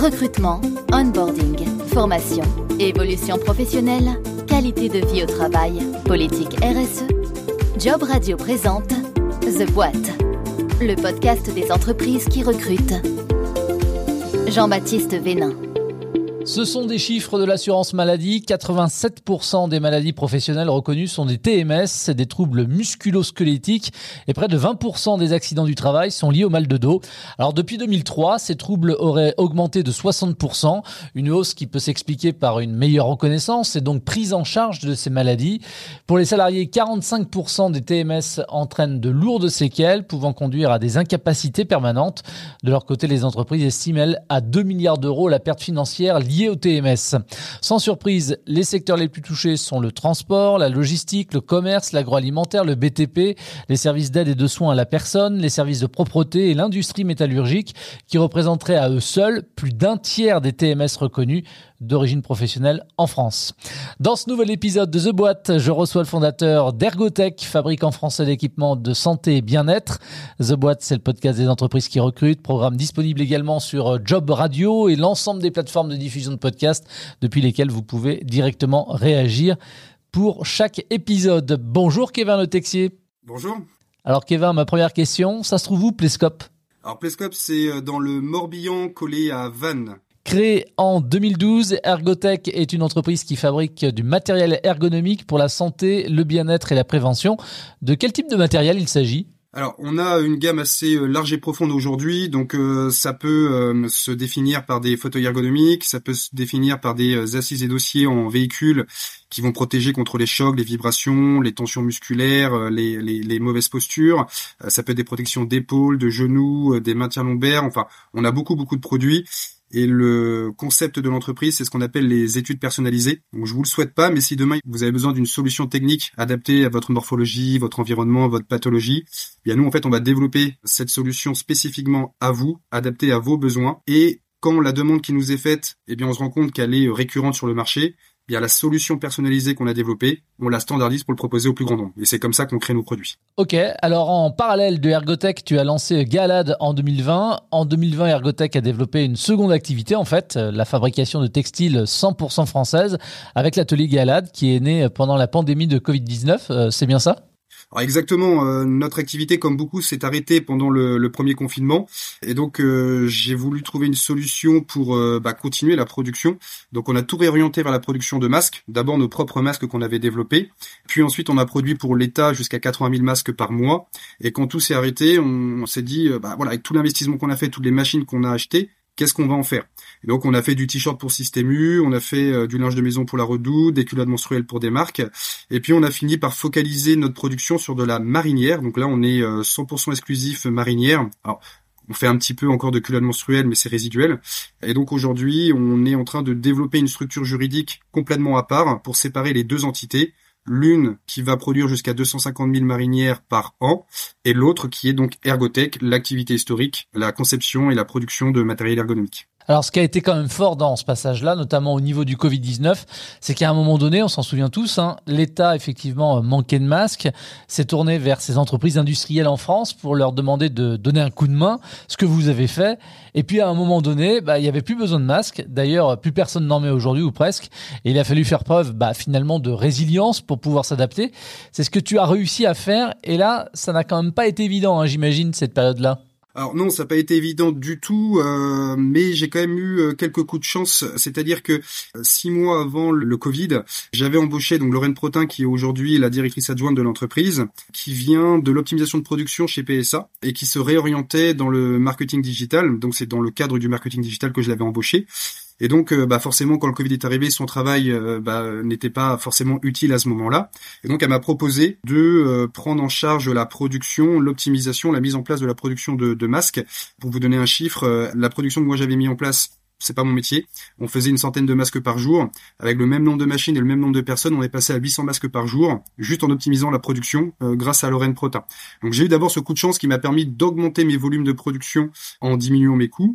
Recrutement, onboarding, formation, évolution professionnelle, qualité de vie au travail, politique RSE. Job Radio présente The Boîte, le podcast des entreprises qui recrutent. Jean-Baptiste Vénin. Ce sont des chiffres de l'assurance maladie. 87% des maladies professionnelles reconnues sont des TMS, des troubles musculo-squelettiques, et près de 20% des accidents du travail sont liés au mal de dos. Alors depuis 2003, ces troubles auraient augmenté de 60%, une hausse qui peut s'expliquer par une meilleure reconnaissance et donc prise en charge de ces maladies. Pour les salariés, 45% des TMS entraînent de lourdes séquelles, pouvant conduire à des incapacités permanentes. De leur côté, les entreprises estiment, elles, à 2 milliards d'euros la perte financière liées au TMS. Sans surprise, les secteurs les plus touchés sont le transport, la logistique, le commerce, l'agroalimentaire, le BTP, les services d'aide et de soins à la personne, les services de propreté et l'industrie métallurgique qui représenteraient à eux seuls plus d'un tiers des TMS reconnus d'origine professionnelle en France. Dans ce nouvel épisode de The Boîte, je reçois le fondateur d'Ergotech, fabricant français d'équipements de santé et bien-être. The Boîte, c'est le podcast des entreprises qui recrutent, programme disponible également sur Job Radio et l'ensemble des plateformes de diffusion de podcasts depuis lesquelles vous pouvez directement réagir pour chaque épisode. Bonjour Kevin Le Texier. Bonjour. Alors Kevin, ma première question, ça se trouve où Plescope ? Alors Plescope, c'est dans le Morbihan, collé à Vannes. Créé en 2012, Ergotech est une entreprise qui fabrique du matériel ergonomique pour la santé, le bien-être et la prévention. De quel type de matériel il s'agit ? Alors, on a une gamme assez large et profonde aujourd'hui, donc ça peut se définir par des fauteuils ergonomiques, ça peut se définir par des assises et dossiers en véhicule qui vont protéger contre les chocs, les vibrations, les tensions musculaires, les mauvaises postures. Ça peut être des protections d'épaules, de genoux, des maintiens lombaires, enfin, on a beaucoup de produits. Et le concept de l'entreprise, c'est ce qu'on appelle les études personnalisées. Donc, je vous le souhaite pas, mais si demain vous avez besoin d'une solution technique adaptée à votre morphologie, votre environnement, votre pathologie, bien nous, en fait, on va développer cette solution spécifiquement à vous, adaptée à vos besoins. Et quand la demande qui nous est faite, eh bien, on se rend compte qu'elle est récurrente sur le marché, bien, la solution personnalisée qu'on a développée, on la standardise pour le proposer au plus grand nombre. Et c'est comme ça qu'on crée nos produits. Ok, alors en parallèle de Ergotech, tu as lancé Galad en 2020. En 2020, Ergotech a développé une seconde activité, en fait, la fabrication de textiles 100% française, avec l'atelier Galad qui est né pendant la pandémie de Covid-19. C'est bien ça ? Alors exactement, notre activité, comme beaucoup, s'est arrêtée pendant le premier confinement, et donc j'ai voulu trouver une solution pour continuer la production. Donc on a tout réorienté vers la production de masques, d'abord nos propres masques qu'on avait développés, puis ensuite on a produit pour l'État jusqu'à 80 000 masques par mois, et quand tout s'est arrêté, on s'est dit, avec tout l'investissement qu'on a fait, toutes les machines qu'on a achetées, qu'est-ce qu'on va en faire ? Et donc on a fait du t-shirt pour Système U, on a fait du linge de maison pour la Redoute, des culottes menstruelles pour des marques, et puis on a fini par focaliser notre production sur de la marinière. Donc là on est 100% exclusif marinière. Alors on fait un petit peu encore de culottes menstruelles, mais c'est résiduel. Et donc aujourd'hui on est en train de développer une structure juridique complètement à part pour séparer les deux entités. L'une qui va produire jusqu'à 250 000 marinières par an, et l'autre qui est donc Ergotech, l'activité historique, la conception et la production de matériel ergonomique. Alors, ce qui a été quand même fort dans ce passage-là, notamment au niveau du Covid-19, c'est qu'à un moment donné, on s'en souvient tous, l'État, effectivement, manquait de masques, s'est tourné vers ces entreprises industrielles en France pour leur demander de donner un coup de main, ce que vous avez fait. Et puis, à un moment donné, il y avait plus besoin de masques. D'ailleurs, plus personne n'en met aujourd'hui, ou presque. Et il a fallu faire preuve, finalement, de résilience pour pouvoir s'adapter. C'est ce que tu as réussi à faire. Et là, ça n'a quand même pas été évident, j'imagine, cette période-là. Alors non, ça n'a pas été évident du tout, mais j'ai quand même eu quelques coups de chance. C'est-à-dire que 6 mois avant le Covid, j'avais embauché donc Lorraine Protin, qui est aujourd'hui la directrice adjointe de l'entreprise, qui vient de l'optimisation de production chez PSA et qui se réorientait dans le marketing digital. Donc c'est dans le cadre du marketing digital que je l'avais embauché. Et donc, forcément, quand le Covid est arrivé, son travail n'était pas forcément utile à ce moment-là. Et donc, elle m'a proposé de prendre en charge la production, l'optimisation, la mise en place de la production de masques. Pour vous donner un chiffre, la production que moi j'avais mis en place, c'est pas mon métier. On faisait une centaine de masques par jour. Avec le même nombre de machines et le même nombre de personnes, on est passé à 800 masques par jour, juste en optimisant la production grâce à Lorraine Protin. Donc j'ai eu d'abord ce coup de chance qui m'a permis d'augmenter mes volumes de production en diminuant mes coûts.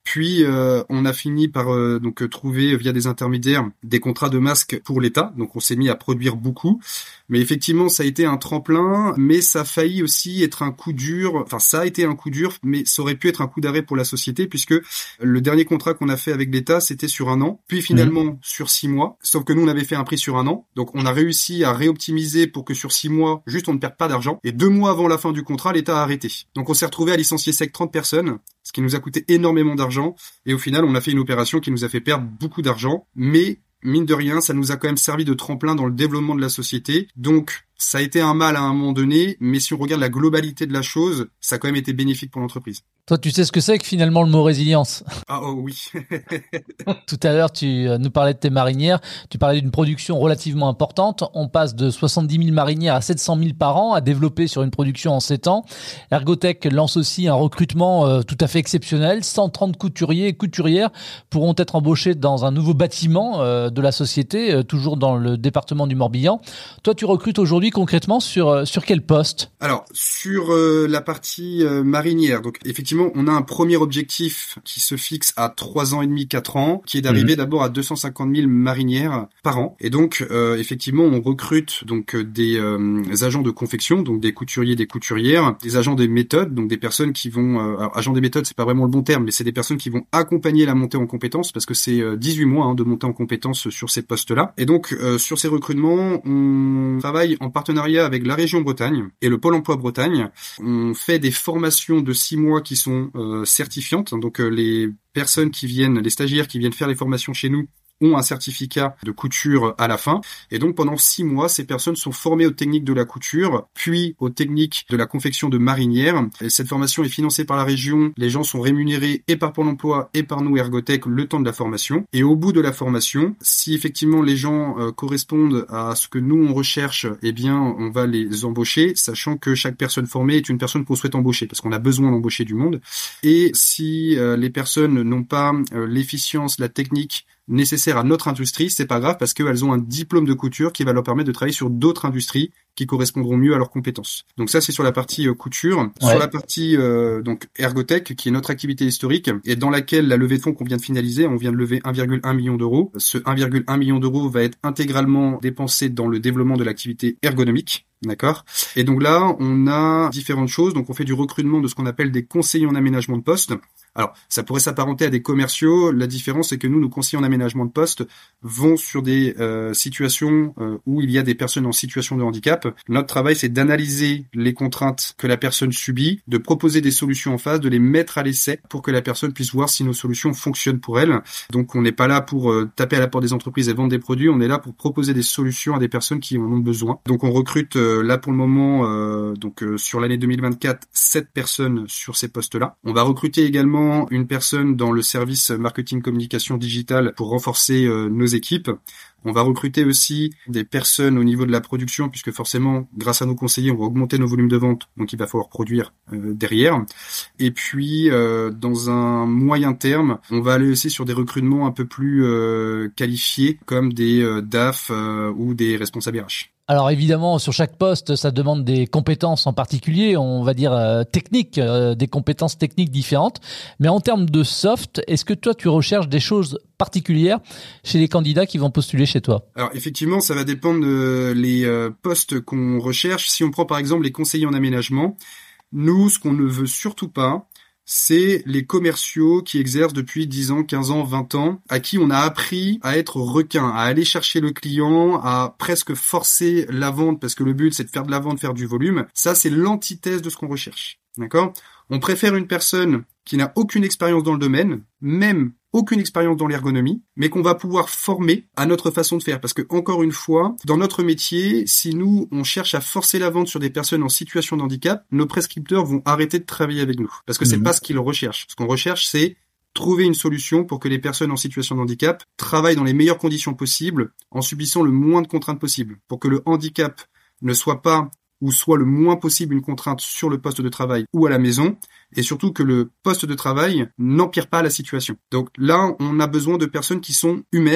Puis on a fini par donc trouver via des intermédiaires des contrats de masques pour l'État. Donc on s'est mis à produire beaucoup. Mais effectivement, ça a été un tremplin, mais ça a failli aussi être un coup dur. Enfin, ça a été un coup dur, mais ça aurait pu être un coup d'arrêt pour la société, puisque le dernier contrat qu'on a fait avec l'État, c'était sur 1 an, puis finalement sur 6 mois. Sauf que nous, on avait fait un prix sur 1 an. Donc on a réussi à réoptimiser pour que sur 6 mois, juste on ne perde pas d'argent. Et 2 mois avant la fin du contrat, l'État a arrêté. Donc on s'est retrouvé à licencier sec 30 personnes, ce qui nous a coûté énormément d'argent. Et au final, on a fait une opération qui nous a fait perdre beaucoup d'argent, mais mine de rien, ça nous a quand même servi de tremplin dans le développement de la société. Donc, ça a été un mal à un moment donné, mais si on regarde la globalité de la chose, ça a quand même été bénéfique pour l'entreprise. Toi, tu sais ce que c'est que finalement le mot résilience? Ah oh oui. Tout à l'heure, tu nous parlais de tes marinières. Tu parlais d'une production relativement importante. On passe de 70 000 marinières à 700 000 par an à développer sur une production en 7 ans. Ergotech lance aussi un recrutement tout à fait exceptionnel. 130 couturiers et couturières pourront être embauchés dans un nouveau bâtiment de la société, toujours dans le département du Morbihan. Toi, tu recrutes aujourd'hui concrètement sur quel poste? Alors, sur la partie marinière, donc effectivement, on a un premier objectif qui se fixe à 3 ans et demi, 4 ans, qui est d'arriver d'abord à 250 000 marinières par an. Et donc, effectivement, on recrute donc des agents de confection, donc des couturiers, des couturières, des agents des méthodes, donc des personnes qui vont... alors, agents des méthodes, c'est pas vraiment le bon terme, mais c'est des personnes qui vont accompagner la montée en compétences, parce que c'est 18 mois de montée en compétences sur ces postes-là. Et donc, sur ces recrutements, on travaille en partenariat avec la région Bretagne et le Pôle emploi Bretagne. On fait des formations de 6 mois qui sont certifiantes. Donc les personnes qui viennent, les stagiaires qui viennent faire les formations chez nous ont un certificat de couture à la fin. Et donc, pendant 6 mois, ces personnes sont formées aux techniques de la couture, puis aux techniques de la confection de marinières. Et cette formation est financée par la région. Les gens sont rémunérés et par Pôle emploi et par nous, Ergotech, le temps de la formation. Et au bout de la formation, si effectivement les gens correspondent à ce que nous, on recherche, eh bien, on va les embaucher, sachant que chaque personne formée est une personne qu'on souhaite embaucher, parce qu'on a besoin d'embaucher du monde. Et si les personnes n'ont pas l'efficience, la technique nécessaires à notre industrie, c'est pas grave parce qu'elles ont un diplôme de couture qui va leur permettre de travailler sur d'autres industries qui correspondront mieux à leurs compétences. Donc ça, c'est sur la partie couture. Ouais. Sur la partie donc Ergotech, qui est notre activité historique et dans laquelle la levée de fonds qu'on vient de finaliser, on vient de lever 1,1 million d'euros. Ce 1,1 million d'euros va être intégralement dépensé dans le développement de l'activité ergonomique. D'accord. Et donc là, on a différentes choses. Donc on fait du recrutement de ce qu'on appelle des conseillers en aménagement de poste. Alors, ça pourrait s'apparenter à des commerciaux. La différence, c'est que nous, nos conseillers en aménagement de poste vont sur des situations où il y a des personnes en situation de handicap. Notre travail, c'est d'analyser les contraintes que la personne subit, de proposer des solutions en face, de les mettre à l'essai pour que la personne puisse voir si nos solutions fonctionnent pour elle. Donc, on n'est pas là pour taper à la porte des entreprises et vendre des produits. On est là pour proposer des solutions à des personnes qui en ont besoin. Donc, on recrute là pour le moment, sur l'année 2024, 7 personnes sur ces postes-là. On va recruter également une personne dans le service marketing communication digitale pour renforcer nos équipes. On va recruter aussi des personnes au niveau de la production puisque forcément, grâce à nos conseillers, on va augmenter nos volumes de vente, donc il va falloir produire derrière. Et puis, dans un moyen terme, on va aller aussi sur des recrutements un peu plus qualifiés comme des DAF ou des responsables RH. Alors évidemment, sur chaque poste, ça demande des compétences en particulier, on va dire techniques, des compétences techniques différentes. Mais en termes de soft, est-ce que toi, tu recherches des choses particulières chez les candidats qui vont postuler chez toi? Alors effectivement, ça va dépendre les postes qu'on recherche. Si on prend par exemple les conseillers en aménagement, nous, ce qu'on ne veut surtout pas, c'est les commerciaux qui exercent depuis 10 ans, 15 ans, 20 ans, à qui on a appris à être requin, à aller chercher le client, à presque forcer la vente, parce que le but c'est de faire de la vente, faire du volume. Ça, c'est l'antithèse de ce qu'on recherche. D'accord ? On préfère une personne qui n'a aucune expérience dans le domaine, même aucune expérience dans l'ergonomie, mais qu'on va pouvoir former à notre façon de faire. Parce que, encore une fois, dans notre métier, si nous, on cherche à forcer la vente sur des personnes en situation de handicap, nos prescripteurs vont arrêter de travailler avec nous. Parce que c'est pas ce qu'ils recherchent. Ce qu'on recherche, c'est trouver une solution pour que les personnes en situation de handicap travaillent dans les meilleures conditions possibles, en subissant le moins de contraintes possibles. Pour que le handicap ne soit pas ou soit le moins possible une contrainte sur le poste de travail ou à la maison, et surtout que le poste de travail n'empire pas la situation. Donc là, on a besoin de personnes qui sont humaines,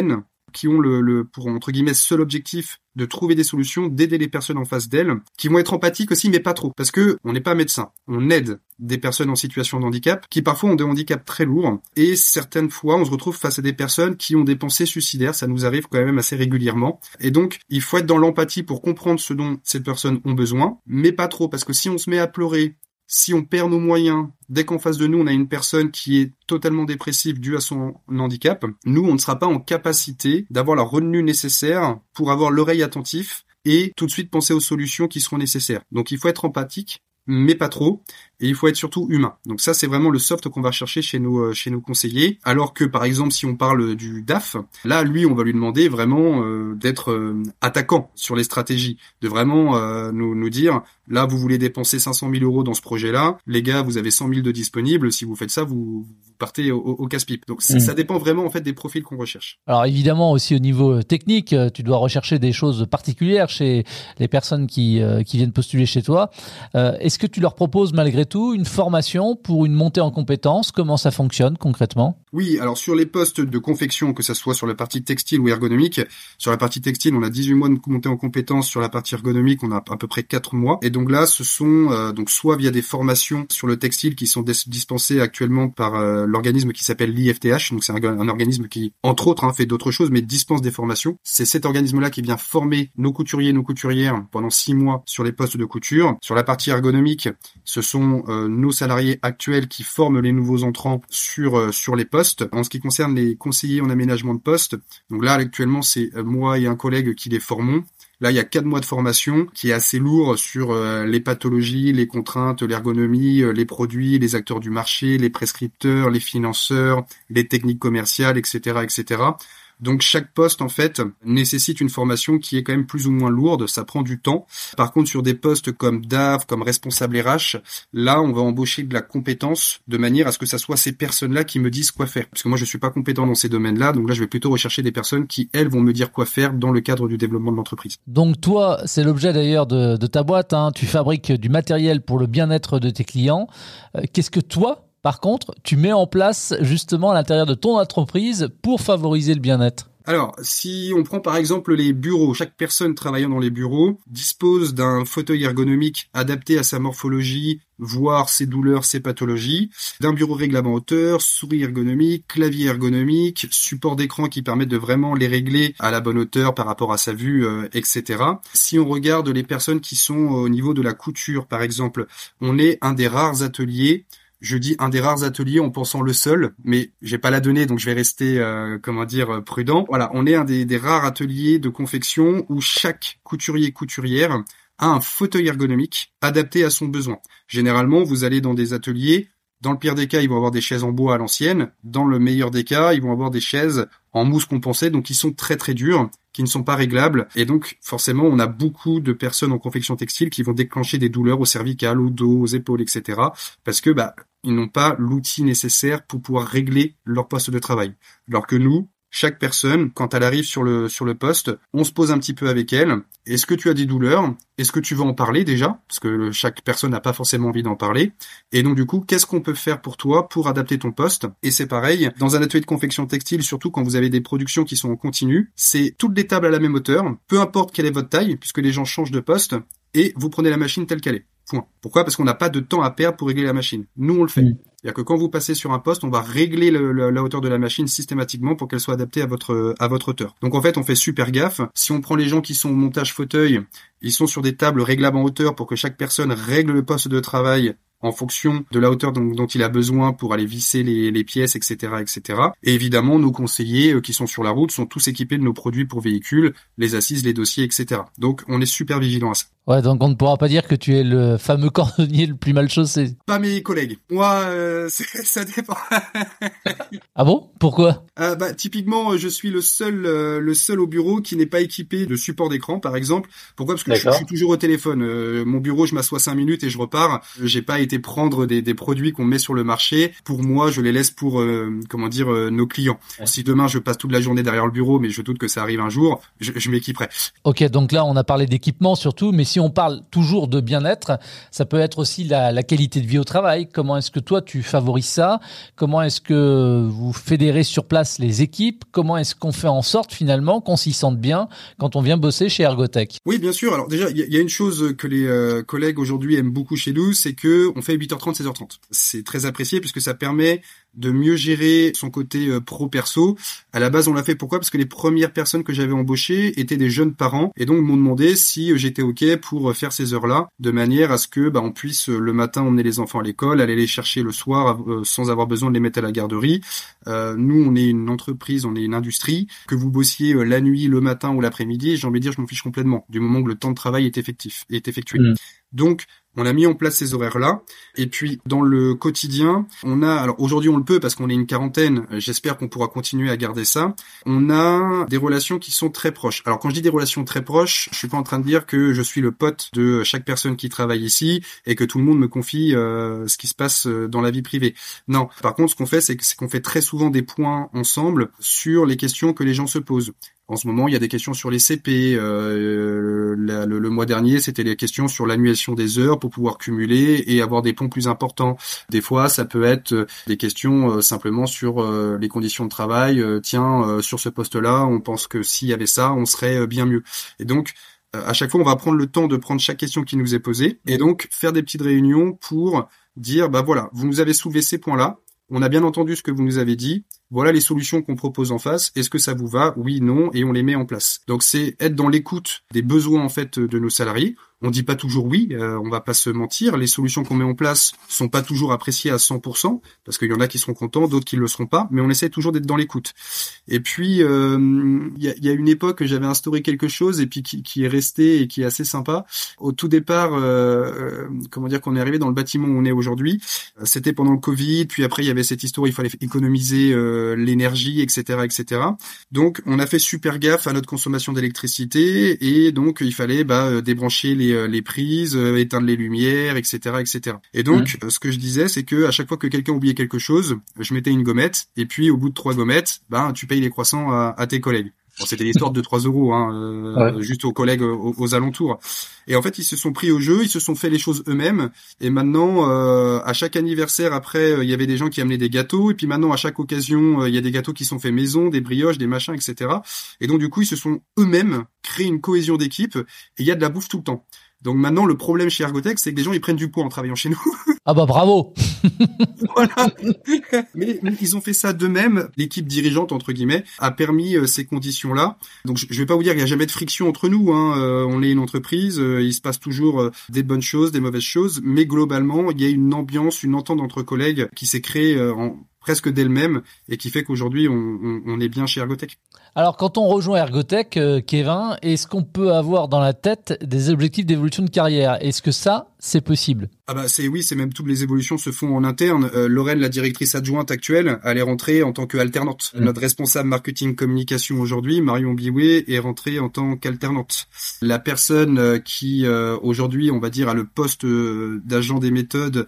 qui ont pour entre guillemets seul objectif de trouver des solutions, d'aider les personnes en face d'elles, qui vont être empathiques aussi, mais pas trop, parce que on n'est pas médecin, on aide des personnes en situation de handicap, qui parfois ont des handicaps très lourds, et certaines fois on se retrouve face à des personnes qui ont des pensées suicidaires, ça nous arrive quand même assez régulièrement, et donc il faut être dans l'empathie pour comprendre ce dont ces personnes ont besoin, mais pas trop, parce que si on se met à pleurer, si on perd nos moyens, dès qu'en face de nous, on a une personne qui est totalement dépressive due à son handicap, nous, on ne sera pas en capacité d'avoir la retenue nécessaire pour avoir l'oreille attentive et tout de suite penser aux solutions qui seront nécessaires. Donc, il faut être empathique, mais pas trop, et il faut être surtout humain. Donc ça, c'est vraiment le soft qu'on va chercher chez nos conseillers. Alors que, par exemple, si on parle du DAF, là, lui, on va lui demander vraiment d'être attaquant sur les stratégies, de vraiment nous dire, là, vous voulez dépenser 500 000 euros dans ce projet-là, les gars, vous avez 100 000 de disponibles, si vous faites ça, vous partez au casse-pipe. Donc ça dépend vraiment en fait des profils qu'on recherche. Alors évidemment aussi au niveau technique, tu dois rechercher des choses particulières chez les personnes qui viennent postuler chez toi. Est-ce que tu leur proposes malgré tout une formation pour une montée en compétences? Comment ça fonctionne concrètement? Oui, alors sur les postes de confection, que ça soit sur la partie textile ou ergonomique, sur la partie textile, on a 18 mois de montée en compétences, sur la partie ergonomique, on a à peu près 4 mois. Et donc là, ce sont donc soit via des formations sur le textile qui sont dispensées actuellement par l'organisme qui s'appelle l'IFTH, donc c'est un organisme qui, entre autres, fait d'autres choses, mais dispense des formations. C'est cet organisme-là qui vient former nos couturiers, nos couturières pendant 6 mois sur les postes de couture. Sur la partie ergonomique, ce sont nos salariés actuels qui forment les nouveaux entrants sur les postes. En ce qui concerne les conseillers en aménagement de poste, donc là actuellement c'est moi et un collègue qui les formons. Là, il y a 4 mois de formation qui est assez lourd sur les pathologies, les contraintes, l'ergonomie, les produits, les acteurs du marché, les prescripteurs, les financeurs, les techniques commerciales, etc., etc. Donc chaque poste en fait nécessite une formation qui est quand même plus ou moins lourde, ça prend du temps. Par contre sur des postes comme DAF, comme responsable RH, là on va embaucher de la compétence de manière à ce que ça soit ces personnes-là qui me disent quoi faire. Parce que moi je suis pas compétent dans ces domaines-là, donc là je vais plutôt rechercher des personnes qui elles vont me dire quoi faire dans le cadre du développement de l'entreprise. Donc toi, c'est l'objet d'ailleurs de ta boîte, hein. Tu fabriques du matériel pour le bien-être de tes clients. Qu'est-ce que toi, par contre, tu mets en place justement à l'intérieur de ton entreprise pour favoriser le bien-être? Alors, si on prend par exemple les bureaux, chaque personne travaillant dans les bureaux dispose d'un fauteuil ergonomique adapté à sa morphologie, voire ses douleurs, ses pathologies, d'un bureau réglable en hauteur, souris ergonomique, clavier ergonomique, support d'écran qui permettent de vraiment les régler à la bonne hauteur par rapport à sa vue, etc. Si on regarde les personnes qui sont au niveau de la couture, par exemple, on est un des rares ateliers. Je dis un des rares ateliers en pensant le seul, mais j'ai pas la donnée, donc je vais rester, prudent. Voilà, on est un des rares ateliers de confection où chaque couturier-couturière a un fauteuil ergonomique adapté à son besoin. Généralement, vous allez dans des ateliers, dans le pire des cas, ils vont avoir des chaises en bois à l'ancienne. Dans le meilleur des cas, ils vont avoir des chaises en mousse compensée, donc qui sont très très dures, qui ne sont pas réglables. Et donc, forcément, on a beaucoup de personnes en confection textile qui vont déclencher des douleurs aux cervicales, au dos, aux épaules, etc. Parce que, ils n'ont pas l'outil nécessaire pour pouvoir régler leur poste de travail. Alors que nous, chaque personne, quand elle arrive sur le poste, on se pose un petit peu avec elle. Est-ce que tu as des douleurs? Est-ce que tu veux en parler déjà? Parce que chaque personne n'a pas forcément envie d'en parler. Et donc du coup, qu'est-ce qu'on peut faire pour toi pour adapter ton poste? Et c'est pareil, dans un atelier de confection textile, surtout quand vous avez des productions qui sont en continu, c'est toutes les tables à la même hauteur, peu importe quelle est votre taille, puisque les gens changent de poste, et vous prenez la machine telle qu'elle est. Point. Pourquoi? Parce qu'on n'a pas de temps à perdre pour régler la machine. Nous, on le fait. C'est-à-dire que quand vous passez sur un poste, on va régler la hauteur de la machine systématiquement pour qu'elle soit adaptée à votre hauteur. Donc en fait, on fait super gaffe. Si on prend les gens qui sont au montage fauteuil, ils sont sur des tables réglables en hauteur pour que chaque personne règle le poste de travail en fonction de la hauteur dont il a besoin pour aller visser les pièces, etc., etc. Et évidemment, nos conseillers qui sont sur la route sont tous équipés de nos produits pour véhicules, les assises, les dossiers, etc. Donc, on est super vigilants à ça. Ouais, donc on ne pourra pas dire que tu es le fameux cordonnier le plus mal chaussé. Pas mes collègues. Moi, ça dépend. Ah bon? Pourquoi? Typiquement, je suis le seul au bureau qui n'est pas équipé de support d'écran, par exemple. Pourquoi? Parce que je suis toujours au téléphone. Mon bureau, je m'assois 5 minutes et je repars. J'ai pas été prendre des produits qu'on met sur le marché. Pour moi, je les laisse pour, nos clients. Ouais. Si demain, je passe toute la journée derrière le bureau, mais je doute que ça arrive un jour, je m'équiperai. Ok, donc là, on a parlé d'équipement surtout, mais si si on parle toujours de bien-être, ça peut être aussi la qualité de vie au travail. Comment est-ce que toi, tu favorises ça? Comment est-ce que vous fédérez sur place les équipes? Comment est-ce qu'on fait en sorte finalement qu'on s'y sente bien quand on vient bosser chez Ergotech? Oui, bien sûr. Alors déjà, il y a une chose que les collègues aujourd'hui aiment beaucoup chez nous, c'est que on fait 8h30, 16h30. C'est très apprécié puisque ça permet de mieux gérer son côté pro-perso. À la base, on l'a fait pourquoi? Parce que les premières personnes que j'avais embauchées étaient des jeunes parents et donc m'ont demandé si j'étais OK pour faire ces heures-là de manière à ce que on puisse le matin emmener les enfants à l'école, aller les chercher le soir sans avoir besoin de les mettre à la garderie. Nous, on est une entreprise, on est une industrie. Que vous bossiez la nuit, le matin ou l'après-midi, j'ai envie de dire, je m'en fiche complètement du moment que le temps de travail est effectué. Donc, on a mis en place ces horaires-là. Et puis, dans le quotidien, alors aujourd'hui on le peut parce qu'on est une quarantaine, j'espère qu'on pourra continuer à garder ça. On a des relations qui sont très proches. Alors quand je dis des relations très proches, je suis pas en train de dire que je suis le pote de chaque personne qui travaille ici et que tout le monde me confie ce qui se passe dans la vie privée. Non. Par contre, ce qu'on fait, c'est qu'on fait très souvent des points ensemble sur les questions que les gens se posent. En ce moment, il y a des questions sur les CP. Le mois dernier, c'était les questions sur l'annulation des heures pour pouvoir cumuler et avoir des ponts plus importants. Des fois, ça peut être des questions simplement sur les conditions de travail. Sur ce poste-là, on pense que s'il y avait ça, on serait bien mieux. Et donc, à chaque fois, on va prendre le temps de prendre chaque question qui nous est posée et donc faire des petites réunions pour dire, voilà, vous nous avez soulevé ces points-là. On a bien entendu ce que vous nous avez dit. Voilà les solutions qu'on propose en face. Est-ce que ça vous va? Oui, non, et on les met en place. Donc c'est être dans l'écoute des besoins en fait de nos salariés. On dit pas toujours oui, on va pas se mentir. Les solutions qu'on met en place sont pas toujours appréciées à 100%, parce qu'il y en a qui seront contents, d'autres qui le seront pas, mais on essaie toujours d'être dans l'écoute. Et puis il y a une époque, j'avais instauré quelque chose et puis qui est resté et qui est assez sympa. Au tout départ, qu'on est arrivé dans le bâtiment où on est aujourd'hui, c'était pendant le Covid, puis après il y avait cette histoire, il fallait économiser l'énergie, etc., etc. Donc on a fait super gaffe à notre consommation d'électricité et donc il fallait débrancher les prises, éteindre les lumières, etc., etc. Et donc, ce que je disais, c'est que à chaque fois que quelqu'un oubliait quelque chose, je mettais une gommette, et puis au bout de 3 gommettes, tu payes les croissants à tes collègues. Bon, c'était l'histoire de 3 €, juste aux collègues aux alentours. Et en fait, ils se sont pris au jeu, ils se sont fait les choses eux-mêmes. Et maintenant, à chaque anniversaire, après, il y avait des gens qui amenaient des gâteaux. Et puis maintenant, à chaque occasion, il y a des gâteaux qui sont faits maison, des brioches, des machins, etc. Et donc, du coup, ils se sont eux-mêmes créé une cohésion d'équipe. Et il y a de la bouffe tout le temps. Donc maintenant, le problème chez Ergotech, c'est que les gens, ils prennent du poids en travaillant chez nous. Ah bravo. Voilà. Mais ils ont fait ça d'eux-mêmes. L'équipe dirigeante, entre guillemets, a permis ces conditions-là. Donc je vais pas vous dire qu'il y a jamais de friction entre nous. On est une entreprise, il se passe toujours des bonnes choses, des mauvaises choses. Mais globalement, il y a une ambiance, une entente entre collègues qui s'est créée presque d'elle-même et qui fait qu'aujourd'hui, on est bien chez Ergotech. Alors, quand on rejoint Ergotech, Kevin, est-ce qu'on peut avoir dans la tête des objectifs d'évolution de carrière? Est-ce que ça, c'est possible? C'est même toutes les évolutions se font en interne. Lorraine, la directrice adjointe actuelle, elle est rentrée en tant qu'alternante. Notre responsable marketing communication aujourd'hui, Marion Bioué, est rentrée en tant qu'alternante. La personne qui aujourd'hui, on va dire, a le poste d'agent des méthodes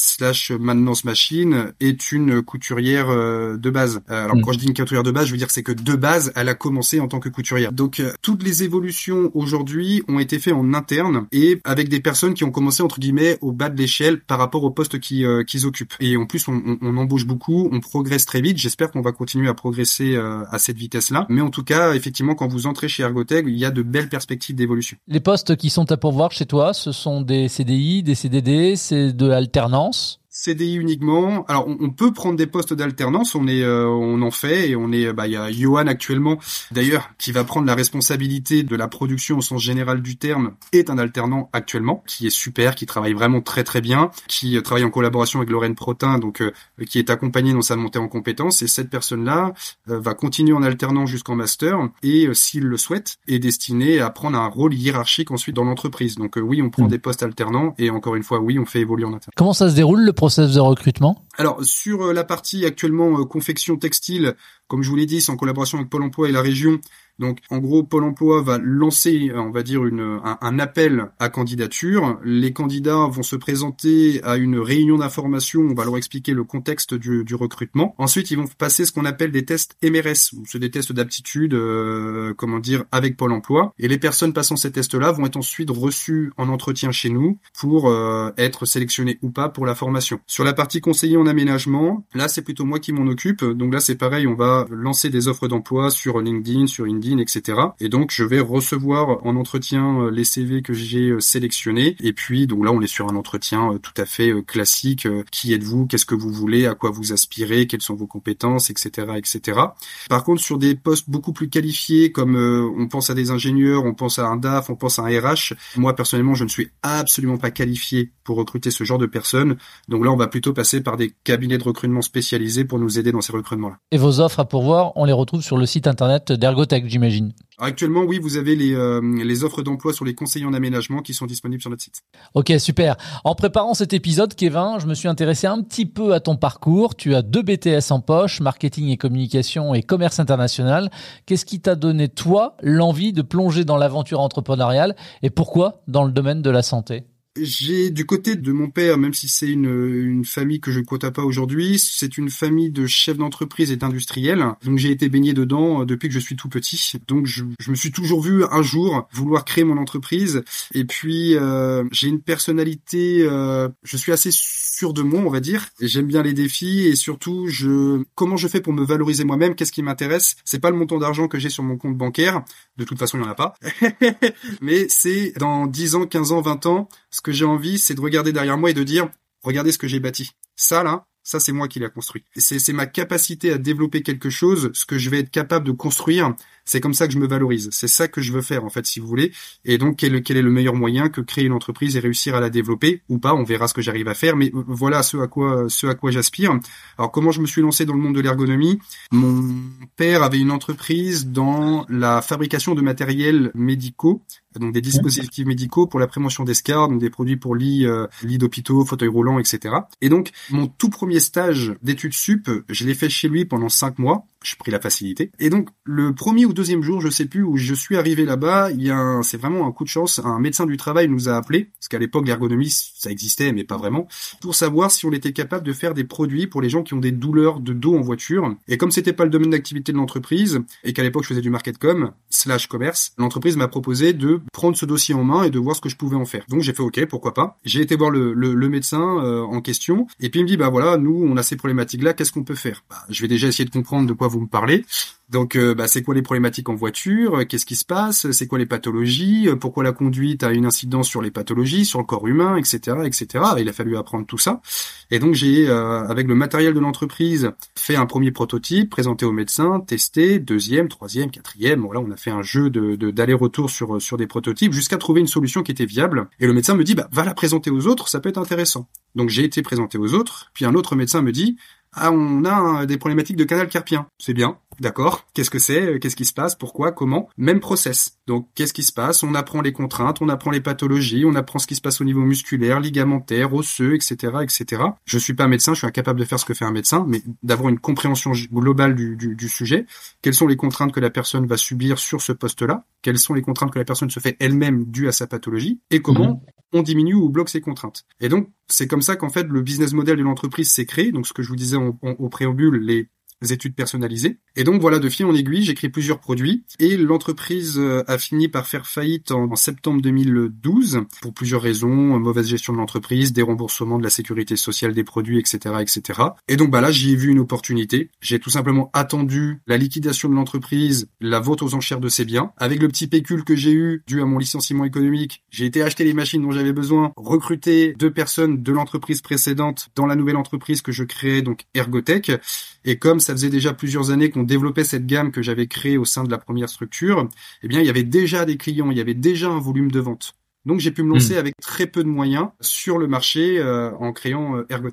/ maintenance machine est une couturière de base. Alors quand je dis une couturière de base, je veux dire c'est que de base, elle a commencé en tant que couturière. Donc toutes les évolutions aujourd'hui ont été faites en interne et avec des personnes qui ont commencé entre guillemets au bas de l'échelle par rapport au poste qu'ils occupent. Et en plus, on embauche beaucoup, on progresse très vite. J'espère qu'on va continuer à progresser à cette vitesse-là. Mais en tout cas, effectivement, quand vous entrez chez Ergotech, il y a de belles perspectives d'évolution. Les postes qui sont à pourvoir chez toi, ce sont des CDI, des CDD, c'est de l'alternance? CDI uniquement. Alors, on peut prendre des postes d'alternance. On en fait et il y a Johan actuellement, d'ailleurs, qui va prendre la responsabilité de la production au sens général du terme, est un alternant actuellement, qui est super, qui travaille vraiment très très bien, qui travaille en collaboration avec Lorraine Protin, donc qui est accompagné dans sa montée en compétences. Et cette personne-là va continuer en alternant jusqu'en master et, s'il le souhaite, est destinée à prendre un rôle hiérarchique ensuite dans l'entreprise. Donc oui, on prend des postes alternants et encore une fois, oui, on fait évoluer en interne. Comment ça se déroule le process de recrutement? Alors, sur la partie actuellement confection textile, comme je vous l'ai dit, c'est en collaboration avec Pôle emploi et la région. Donc, en gros, Pôle emploi va lancer, on va dire, un appel à candidature. Les candidats vont se présenter à une réunion d'information. On va leur expliquer le contexte du recrutement. Ensuite, ils vont passer ce qu'on appelle des tests MRS. C'est des tests d'aptitude, avec Pôle emploi. Et les personnes passant ces tests-là vont être ensuite reçues en entretien chez nous pour être sélectionnées ou pas pour la formation. Sur la partie conseiller en aménagement, là, c'est plutôt moi qui m'en occupe. Donc là, c'est pareil, on va lancer des offres d'emploi sur LinkedIn, sur Indeed, etc. Et donc, je vais recevoir en entretien les CV que j'ai sélectionnés. Et puis, donc là, on est sur un entretien tout à fait classique. Qui êtes-vous? Qu'est-ce que vous voulez? À quoi vous aspirez? Quelles sont vos compétences? Etc., etc. Par contre, sur des postes beaucoup plus qualifiés, comme on pense à des ingénieurs, on pense à un DAF, on pense à un RH, moi, personnellement, je ne suis absolument pas qualifié pour recruter ce genre de personnes. Donc là, on va plutôt passer par des cabinets de recrutement spécialisés pour nous aider dans ces recrutements-là. Et vos offres à pourvoir, on les retrouve sur le site internet d'Ergotech, j'imagine. Actuellement, oui, vous avez les offres d'emploi sur les conseillers en aménagement qui sont disponibles sur notre site. Ok, super. En préparant cet épisode, Kevin, je me suis intéressé un petit peu à ton parcours. Tu as 2 BTS en poche, marketing et communication et commerce international. Qu'est-ce qui t'a donné, toi, l'envie de plonger dans l'aventure entrepreneuriale et pourquoi dans le domaine de la santé ? J'ai du côté de mon père, même si c'est une famille que je ne côtoie pas aujourd'hui, c'est une famille de chefs d'entreprise et d'industriels. Donc j'ai été baigné dedans depuis que je suis tout petit. Donc je me suis toujours vu un jour vouloir créer mon entreprise. Et puis j'ai une personnalité, je suis assez sûr de moi, on va dire. Et j'aime bien les défis et surtout comment je fais pour me valoriser moi-même, qu'est-ce qui m'intéresse. C'est pas le montant d'argent que j'ai sur mon compte bancaire. De toute façon, il n'y en a pas. Mais c'est dans 10 ans, 15 ans, 20 ans, ce que j'ai envie, c'est de regarder derrière moi et de dire, regardez ce que j'ai bâti. Ça, c'est moi qui l'ai construit. C'est ma capacité à développer quelque chose, ce que je vais être capable de construire. C'est comme ça que je me valorise. C'est ça que je veux faire, en fait, si vous voulez. Et donc, quel est le meilleur moyen que créer une entreprise et réussir à la développer ou pas? On verra ce que j'arrive à faire. Mais voilà ce à quoi j'aspire. Alors, comment je me suis lancé dans le monde de l'ergonomie? Mon père avait une entreprise dans la fabrication de matériels médicaux, donc des dispositifs médicaux pour la prévention des scars, donc des produits pour lits d'hôpitaux, fauteuils roulants, etc. Et donc, mon tout premier stage d'études sup, je l'ai fait chez lui pendant 5 mois. J'ai pris la facilité. Et donc, le premier ou deuxième jour, je sais plus, où je suis arrivé là-bas, c'est vraiment un coup de chance. Un médecin du travail nous a appelés, parce qu'à l'époque, l'ergonomie, ça existait, mais pas vraiment, pour savoir si on était capable de faire des produits pour les gens qui ont des douleurs de dos en voiture. Et comme c'était pas le domaine d'activité de l'entreprise, et qu'à l'époque, je faisais du market-com / commerce, l'entreprise m'a proposé de prendre ce dossier en main et de voir ce que je pouvais en faire. Donc, j'ai fait OK, pourquoi pas. J'ai été voir le médecin en question, et puis il me dit, voilà, nous, on a ces problématiques-là, qu'est-ce qu'on peut faire? Je vais déjà essayer de comprendre de quoi vous me parlez. Donc, c'est quoi les problématiques en voiture? Qu'est-ce qui se passe? C'est quoi les pathologies? Pourquoi la conduite a une incidence sur les pathologies, sur le corps humain, etc., etc. Il a fallu apprendre tout ça. Et donc, j'ai, avec le matériel de l'entreprise, fait un premier prototype, présenté au médecin, testé, deuxième, troisième, quatrième. Voilà, on a fait un jeu d'aller-retour sur des prototypes jusqu'à trouver une solution qui était viable. Et le médecin me dit, va la présenter aux autres, ça peut être intéressant. Donc, j'ai été présenté aux autres. Puis un autre médecin me dit, on a des problématiques de canal carpien. C'est bien, d'accord. Qu'est-ce que c'est? Qu'est-ce qui se passe? Pourquoi? Comment? Même process. Donc, qu'est-ce qui se passe? On apprend les contraintes, on apprend les pathologies, on apprend ce qui se passe au niveau musculaire, ligamentaire, osseux, etc., etc. Je suis pas médecin, je suis incapable de faire ce que fait un médecin, mais d'avoir une compréhension globale du sujet. Quelles sont les contraintes que la personne va subir sur ce poste-là? Quelles sont les contraintes que la personne se fait elle-même dues à sa pathologie? Et comment on diminue ou bloque ces contraintes? Et donc, c'est comme ça qu'en fait, le business model de l'entreprise s'est créé. Donc, ce que je vous disais au préambule, les études personnalisées. Et donc voilà, de fil en aiguille, j'ai créé plusieurs produits et l'entreprise a fini par faire faillite en septembre 2012 pour plusieurs raisons, mauvaise gestion de l'entreprise, déremboursement de la sécurité sociale des produits, etc., etc. Et donc là, j'y ai vu une opportunité. J'ai tout simplement attendu la liquidation de l'entreprise, la vente aux enchères de ses biens. Avec le petit pécule que j'ai eu dû à mon licenciement économique, j'ai été acheter les machines dont j'avais besoin, recruter 2 personnes de l'entreprise précédente dans la nouvelle entreprise que je créais, donc Ergotech. Et comme ça faisait déjà plusieurs années qu'on développait cette gamme que j'avais créée au sein de la première structure, eh bien, il y avait déjà des clients, il y avait déjà un volume de vente. Donc, j'ai pu me lancer avec très peu de moyens sur le marché en créant Ergotech.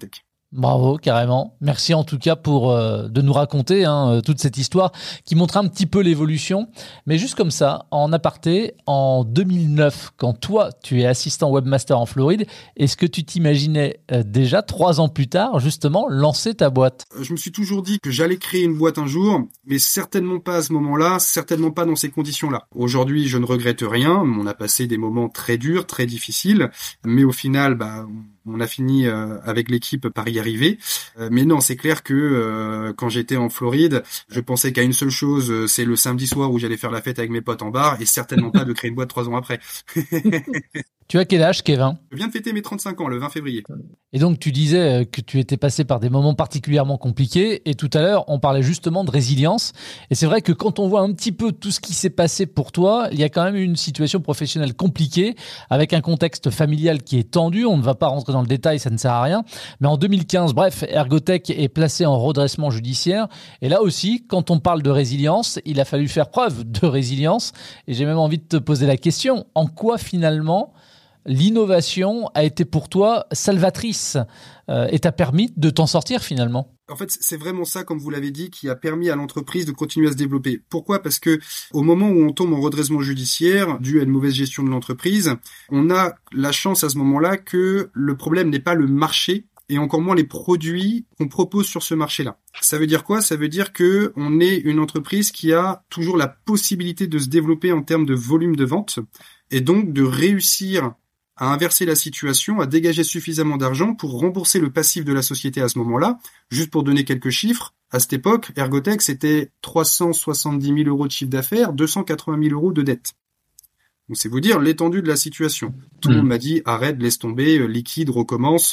Bravo, carrément. Merci en tout cas pour de nous raconter toute cette histoire qui montre un petit peu l'évolution. Mais juste comme ça, en aparté, en 2009, quand toi, tu es assistant webmaster en Floride, est-ce que tu t'imaginais déjà 3 ans plus tard, justement, lancer ta boîte? Je me suis toujours dit que j'allais créer une boîte un jour, mais certainement pas à ce moment-là, certainement pas dans ces conditions-là. Aujourd'hui, je ne regrette rien. On a passé des moments très durs, très difficiles, mais au final, on a fini avec l'équipe par y arriver. Mais non, c'est clair que quand j'étais en Floride, je pensais qu'à une seule chose, c'est le samedi soir où j'allais faire la fête avec mes potes en bar, et certainement pas de créer une boîte 3 ans après. Tu as quel âge, Kevin? Je viens de fêter mes 35 ans, le 20 février. Et donc, tu disais que tu étais passé par des moments particulièrement compliqués. Et tout à l'heure, on parlait justement de résilience. Et c'est vrai que quand on voit un petit peu tout ce qui s'est passé pour toi, il y a quand même une situation professionnelle compliquée, avec un contexte familial qui est tendu. On ne va pas rentrer dans le détail, ça ne sert à rien. Mais en 2015, bref, Ergotech est placé en redressement judiciaire. Et là aussi, quand on parle de résilience, il a fallu faire preuve de résilience. Et j'ai même envie de te poser la question, en quoi finalement l'innovation a été pour toi salvatrice et t'a permis de t'en sortir finalement? En fait, c'est vraiment ça, comme vous l'avez dit, qui a permis à l'entreprise de continuer à se développer. Pourquoi ? Parce que au moment où on tombe en redressement judiciaire, dû à une mauvaise gestion de l'entreprise, on a la chance à ce moment-là que le problème n'est pas le marché, et encore moins les produits qu'on propose sur ce marché-là. Ça veut dire quoi ? Ça veut dire que on est une entreprise qui a toujours la possibilité de se développer en termes de volume de vente, et donc de réussir à inverser la situation, à dégager suffisamment d'argent pour rembourser le passif de la société à ce moment-là. Juste pour donner quelques chiffres, à cette époque, Ergotech, c'était 370 000 euros de chiffre d'affaires, 280 000 euros de dette. Donc c'est vous dire l'étendue de la situation. Tout le monde m'a dit arrête, laisse tomber, liquide, recommence,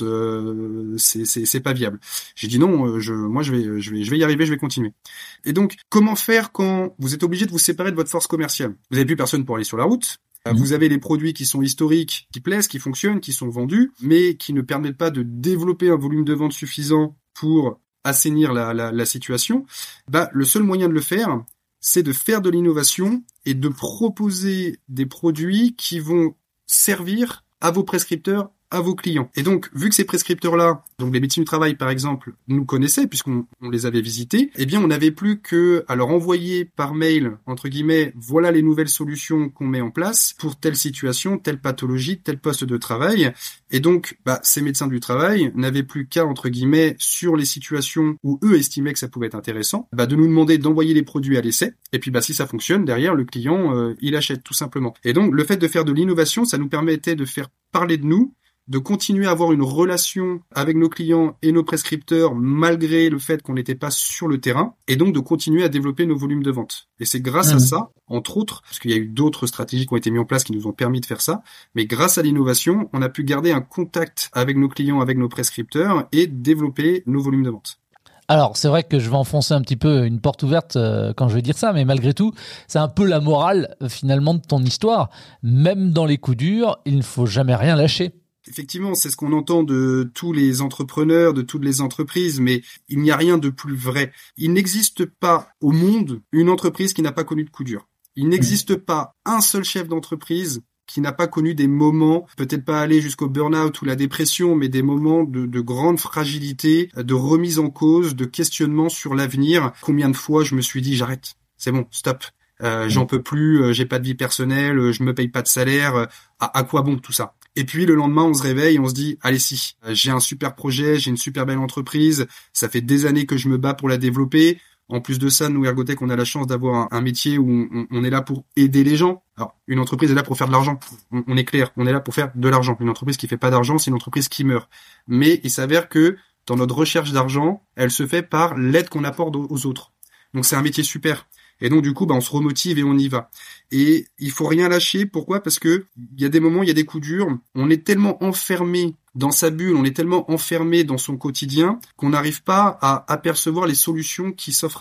c'est pas viable. J'ai dit non, je vais y arriver, je vais continuer. Et donc comment faire quand vous êtes obligé de vous séparer de votre force commerciale ? Vous n'avez plus personne pour aller sur la route. Vous avez les produits qui sont historiques, qui plaisent, qui fonctionnent, qui sont vendus, mais qui ne permettent pas de développer un volume de vente suffisant pour assainir la situation. Le seul moyen de le faire, c'est de faire de l'innovation et de proposer des produits qui vont servir à vos prescripteurs, à vos clients. Et donc, vu que ces prescripteurs-là, donc les médecins du travail par exemple, nous connaissaient puisqu'on les avait visités, eh bien on n'avait plus que à leur envoyer par mail, entre guillemets, voilà les nouvelles solutions qu'on met en place pour telle situation, telle pathologie, tel poste de travail. Et donc, ces médecins du travail n'avaient plus qu'à, entre guillemets, sur les situations où eux estimaient que ça pouvait être intéressant, de nous demander d'envoyer les produits à l'essai. Et puis, si ça fonctionne, derrière, le client, il achète tout simplement. Et donc, le fait de faire de l'innovation, ça nous permettait de faire parler de nous, de continuer à avoir une relation avec nos clients et nos prescripteurs malgré le fait qu'on n'était pas sur le terrain, et donc de continuer à développer nos volumes de vente. Et c'est grâce à ça, entre autres, parce qu'il y a eu d'autres stratégies qui ont été mises en place qui nous ont permis de faire ça, mais grâce à l'innovation, on a pu garder un contact avec nos clients, avec nos prescripteurs et développer nos volumes de vente. Alors, c'est vrai que je vais enfoncer un petit peu une porte ouverte quand je vais dire ça, mais malgré tout, c'est un peu la morale finalement de ton histoire. Même dans les coups durs, il ne faut jamais rien lâcher. Effectivement, c'est ce qu'on entend de tous les entrepreneurs, de toutes les entreprises, mais il n'y a rien de plus vrai. Il n'existe pas au monde une entreprise qui n'a pas connu de coups durs. Il n'existe pas un seul chef d'entreprise qui n'a pas connu des moments, peut-être pas aller jusqu'au burn-out ou la dépression, mais des moments de grande fragilité, de remise en cause, de questionnement sur l'avenir. Combien de fois je me suis dit j'arrête, c'est bon, stop. J'en peux plus, j'ai pas de vie personnelle, je me paye pas de salaire, à quoi bon tout ça? Et puis le lendemain, on se réveille et on se dit allez si, j'ai un super projet, j'ai une super belle entreprise, ça fait des années que je me bats pour la développer. En plus de ça, nous Ergotech, on a la chance d'avoir un métier où on est là pour aider les gens. Alors, une entreprise est là pour faire de l'argent. On est clair, on est là pour faire de l'argent. Une entreprise qui fait pas d'argent, c'est une entreprise qui meurt. Mais il s'avère que dans notre recherche d'argent, elle se fait par l'aide qu'on apporte aux autres. Donc c'est un métier super. Et donc du coup, on se remotive et on y va. Et il faut rien lâcher. Pourquoi ? Parce que il y a des moments, il y a des coups durs. On est tellement enfermé dans sa bulle, on est tellement enfermé dans son quotidien qu'on n'arrive pas à apercevoir les solutions qui s'offrent à nous.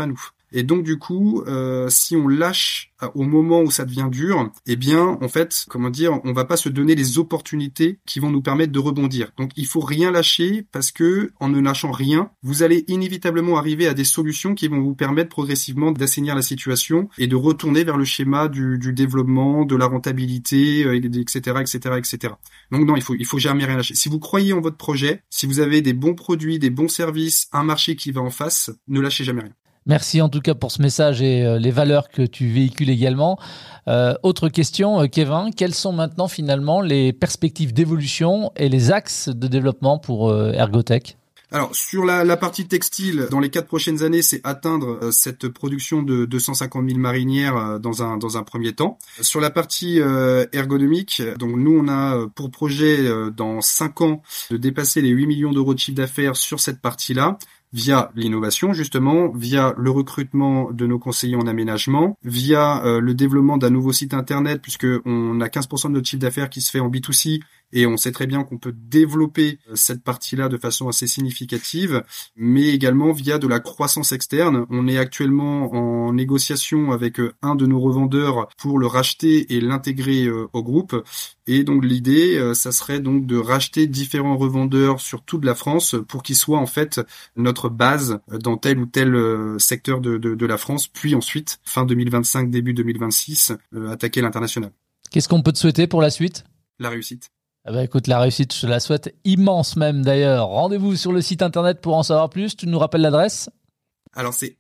Et donc du coup, si on lâche au moment où ça devient dur, eh bien en fait, on va pas se donner les opportunités qui vont nous permettre de rebondir. Donc il faut rien lâcher parce que en ne lâchant rien, vous allez inévitablement arriver à des solutions qui vont vous permettre progressivement d'assainir la situation et de retourner vers le schéma du développement, de la rentabilité, etc., etc., etc. Donc non, il faut jamais rien lâcher. Si vous croyez en votre projet, si vous avez des bons produits, des bons services, un marché qui va en face, ne lâchez jamais rien. Merci en tout cas pour ce message et les valeurs que tu véhicules également. Autre question, Kevin, quelles sont maintenant finalement les perspectives d'évolution et les axes de développement pour Ergotech ? Alors, sur la partie textile, dans les 4 prochaines années, c'est atteindre cette production de 250 000 marinières dans un premier temps. Sur la partie ergonomique, donc nous, on a pour projet dans 5 ans de dépasser les 8 millions d'euros de chiffre d'affaires sur cette partie-là, via l'innovation justement, via le recrutement de nos conseillers en aménagement, via le développement d'un nouveau site internet, puisque on a 15% de notre chiffre d'affaires qui se fait en B2C, et on sait très bien qu'on peut développer cette partie-là de façon assez significative, mais également via de la croissance externe. On est actuellement en négociation avec un de nos revendeurs pour le racheter et l'intégrer au groupe. Et donc l'idée, ça serait donc de racheter différents revendeurs sur toute la France pour qu'ils soient en fait notre base dans tel ou tel secteur de la France, puis ensuite, fin 2025, début 2026, attaquer l'international. Qu'est-ce qu'on peut te souhaiter pour la suite ? La réussite. Ah bah écoute, la réussite, je te la souhaite immense même d'ailleurs. Rendez-vous sur le site internet pour en savoir plus. Tu nous rappelles l'adresse ? Alors c'est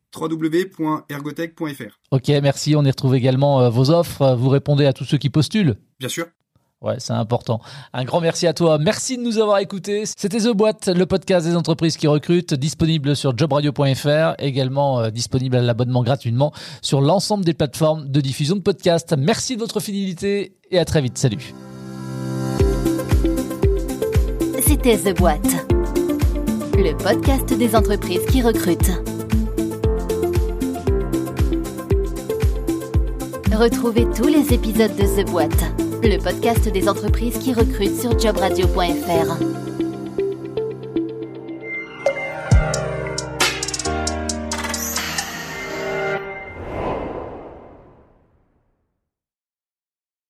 www.ergotech.fr. Ok, merci. On y retrouve également vos offres. Vous répondez à tous ceux qui postulent ? Bien sûr. Ouais, c'est important. Un grand merci à toi. Merci de nous avoir écoutés. C'était The Boîte, le podcast des entreprises qui recrutent, disponible sur jobradio.fr, également disponible à l'abonnement gratuitement sur l'ensemble des plateformes de diffusion de podcasts. Merci de votre fidélité et à très vite. Salut. C'était The Boîte, le podcast des entreprises qui recrutent. Retrouvez tous les épisodes de The Boîte, le podcast des entreprises qui recrutent sur jobradio.fr.